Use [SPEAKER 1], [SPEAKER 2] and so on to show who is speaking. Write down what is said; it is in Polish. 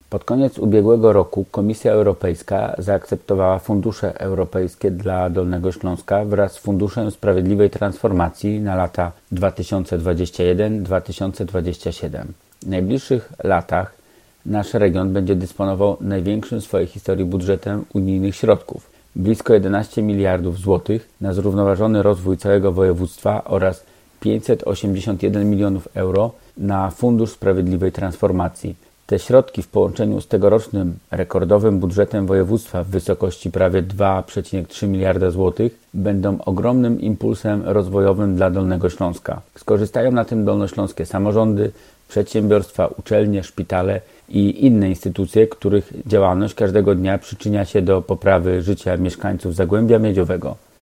[SPEAKER 1] Pod koniec ubiegłego roku Komisja Europejska zaakceptowała fundusze europejskie dla Dolnego Śląska wraz z Funduszem Sprawiedliwej Transformacji na lata 2021-2027. W najbliższych latach nasz region będzie dysponował największym w swojej historii budżetem unijnych środków. Blisko 11 miliardów złotych na zrównoważony rozwój całego województwa oraz 581 milionów euro na Fundusz Sprawiedliwej Transformacji. Te środki w połączeniu z tegorocznym rekordowym budżetem województwa w wysokości prawie 2,3 miliarda złotych będą ogromnym impulsem rozwojowym dla Dolnego Śląska. Skorzystają na tym dolnośląskie samorządy, przedsiębiorstwa, uczelnie, szpitale i inne instytucje, których działalność każdego dnia przyczynia się do poprawy życia mieszkańców Zagłębia Miedziowego.